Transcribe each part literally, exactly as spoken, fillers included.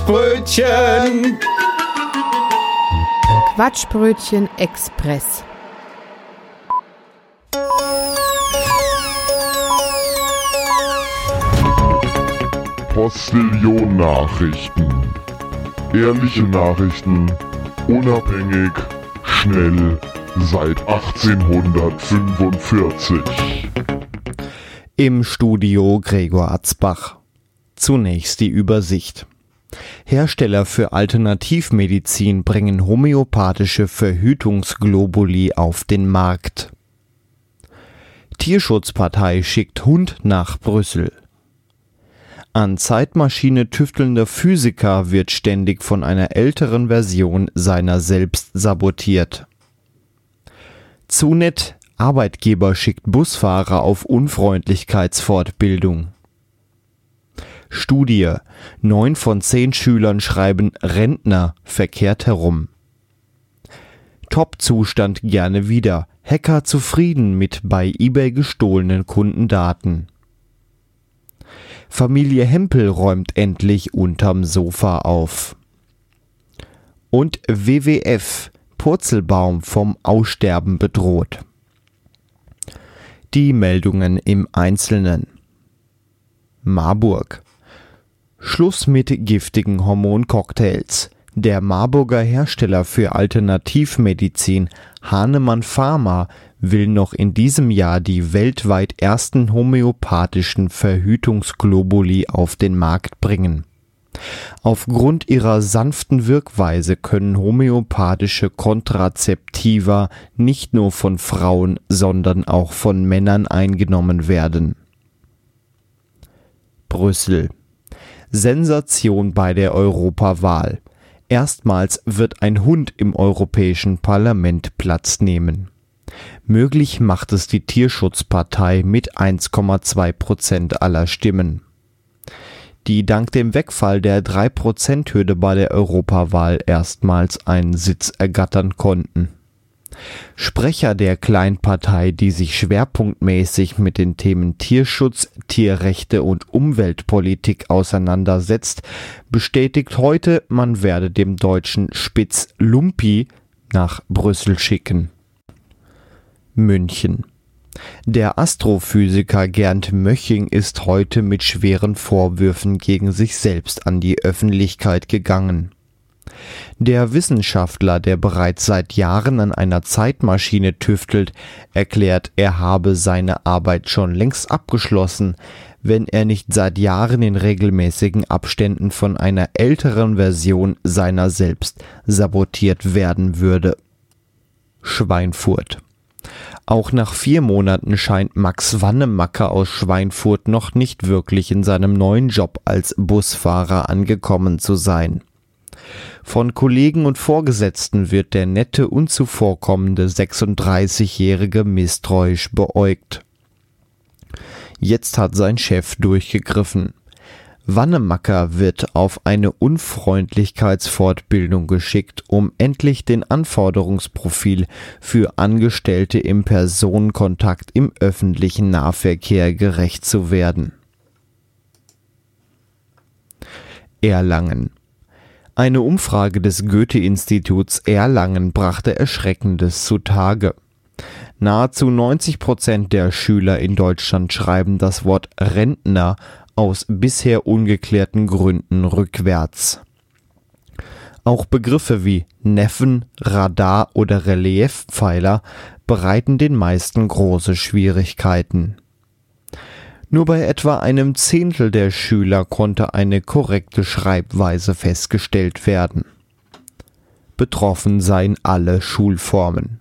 Quatschbrötchen. Quatschbrötchen Express. Postillon-Nachrichten. Ehrliche Nachrichten, unabhängig, schnell, seit achtzehnhundertfünfundvierzig. Im Studio Gregor Atzbach. Zunächst die Übersicht. Hersteller für Alternativmedizin bringen homöopathische Verhütungsglobuli auf den Markt. Tierschutzpartei schickt Hund nach Brüssel. An Zeitmaschine tüftelnder Physiker wird ständig von einer älteren Version seiner selbst sabotiert. Zunet, Arbeitgeber schickt Busfahrer auf Unfreundlichkeitsfortbildung. Studie, neun von zehn Schülern schreiben Rentner verkehrt herum. Top-Zustand gerne wieder, Hacker zufrieden mit bei eBay gestohlenen Kundendaten. Familie Hempel räumt endlich unterm Sofa auf. Und W W F, Purzelbaum vom Aussterben bedroht. Die Meldungen im Einzelnen. Marburg. Schluss mit giftigen Hormoncocktails. Der Marburger Hersteller für Alternativmedizin Hahnemann Pharma will noch in diesem Jahr die weltweit ersten homöopathischen Verhütungsglobuli auf den Markt bringen. Aufgrund ihrer sanften Wirkweise können homöopathische Kontrazeptiva nicht nur von Frauen, sondern auch von Männern eingenommen werden. Brüssel. Sensation bei der Europawahl. Erstmals wird ein Hund im Europäischen Parlament Platz nehmen. Möglich macht es die Tierschutzpartei mit eins Komma zwei Prozent aller Stimmen, die dank dem Wegfall der drei Prozent Hürde bei der Europawahl erstmals einen Sitz ergattern konnten. Sprecher der Kleinpartei, die sich schwerpunktmäßig mit den Themen Tierschutz, Tierrechte und Umweltpolitik auseinandersetzt, bestätigt heute, man werde dem deutschen Spitz Lumpi nach Brüssel schicken. München. Der Astrophysiker Gerd Möching ist heute mit schweren Vorwürfen gegen sich selbst an die Öffentlichkeit gegangen. Der Wissenschaftler, der bereits seit Jahren an einer Zeitmaschine tüftelt, erklärt, er habe seine Arbeit schon längst abgeschlossen, wenn er nicht seit Jahren in regelmäßigen Abständen von einer älteren Version seiner selbst sabotiert werden würde. Schweinfurt. Auch nach vier Monaten scheint Max Wannemacker aus Schweinfurt noch nicht wirklich in seinem neuen Job als Busfahrer angekommen zu sein. Von Kollegen und Vorgesetzten wird der nette und zuvorkommende sechsunddreißigjährige misstrauisch beäugt. Jetzt hat sein Chef durchgegriffen. Wannemacker wird auf eine Unfreundlichkeitsfortbildung geschickt, um endlich den Anforderungsprofil für Angestellte im Personenkontakt im öffentlichen Nahverkehr gerecht zu werden. Erlangen. Eine Umfrage des Goethe-Instituts Erlangen brachte Erschreckendes zutage. Nahezu neunzig Prozent der Schüler in Deutschland schreiben das Wort Rentner aus bisher ungeklärten Gründen rückwärts. Auch Begriffe wie Neffen, Radar oder Reliefpfeiler bereiten den meisten große Schwierigkeiten. Nur bei etwa einem Zehntel der Schüler konnte eine korrekte Schreibweise festgestellt werden. Betroffen seien alle Schulformen.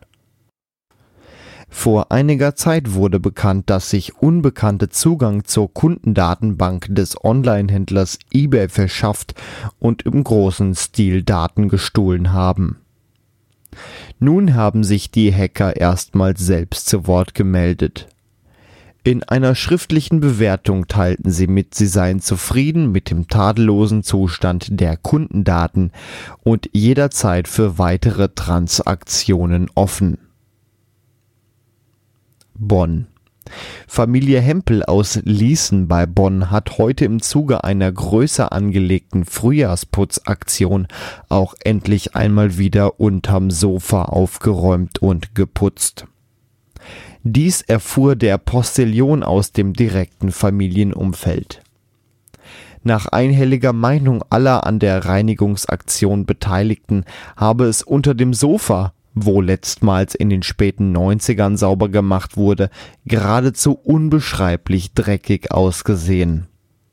Vor einiger Zeit wurde bekannt, dass sich Unbekannte Zugang zur Kundendatenbank des Onlinehändlers eBay verschafft und im großen Stil Daten gestohlen haben. Nun haben sich die Hacker erstmals selbst zu Wort gemeldet. In einer schriftlichen Bewertung teilten sie mit, sie seien zufrieden mit dem tadellosen Zustand der Kundendaten und jederzeit für weitere Transaktionen offen. Bonn. Familie Hempel aus Ließen bei Bonn hat heute im Zuge einer größer angelegten Frühjahrsputzaktion auch endlich einmal wieder unterm Sofa aufgeräumt und geputzt. Dies erfuhr der Postillion aus dem direkten Familienumfeld. Nach einhelliger Meinung aller an der Reinigungsaktion Beteiligten habe es unter dem Sofa, wo letztmals in den späten neunzigern sauber gemacht wurde, geradezu unbeschreiblich dreckig ausgesehen.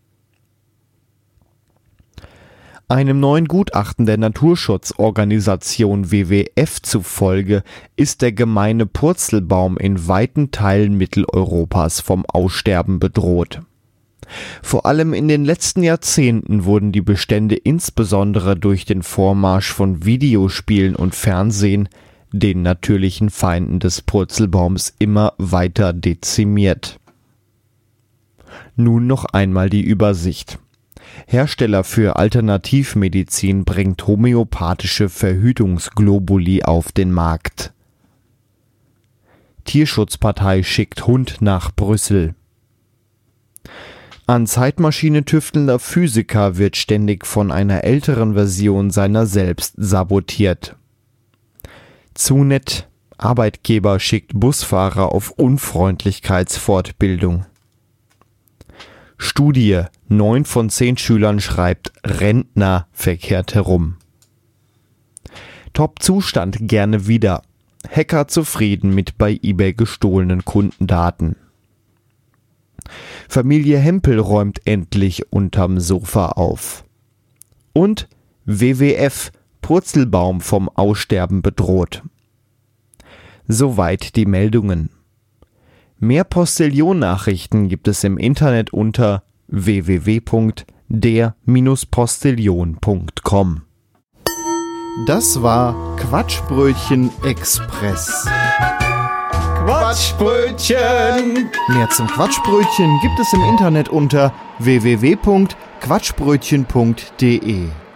Einem neuen Gutachten der Naturschutzorganisation W W F zufolge ist der gemeine Purzelbaum in weiten Teilen Mitteleuropas vom Aussterben bedroht. Vor allem in den letzten Jahrzehnten wurden die Bestände insbesondere durch den Vormarsch von Videospielen und Fernsehen, den natürlichen Feinden des Purzelbaums, immer weiter dezimiert. Nun noch einmal die Übersicht. Hersteller für Alternativmedizin bringt homöopathische Verhütungsglobuli auf den Markt. Tierschutzpartei schickt Hund nach Brüssel. An Zeitmaschine tüftelnder Physiker wird ständig von einer älteren Version seiner selbst sabotiert. Zu nett, Arbeitgeber schickt Busfahrer auf Unfreundlichkeitsfortbildung. Studie, neun von zehn Schülern schreibt Rentner verkehrt herum. Top-Zustand gerne wieder. Hacker zufrieden mit bei eBay gestohlenen Kundendaten. Familie Hempel räumt endlich unterm Sofa auf. Und W W F, Purzelbaum vom Aussterben bedroht. Soweit die Meldungen. Mehr Postillion-Nachrichten gibt es im Internet unter w w w punkt der Bindestrich postillion punkt com. Das war Quatschbrötchen Express. Quatschbrötchen! Mehr zum Quatschbrötchen gibt es im Internet unter w w w punkt quatschbrötchen punkt de.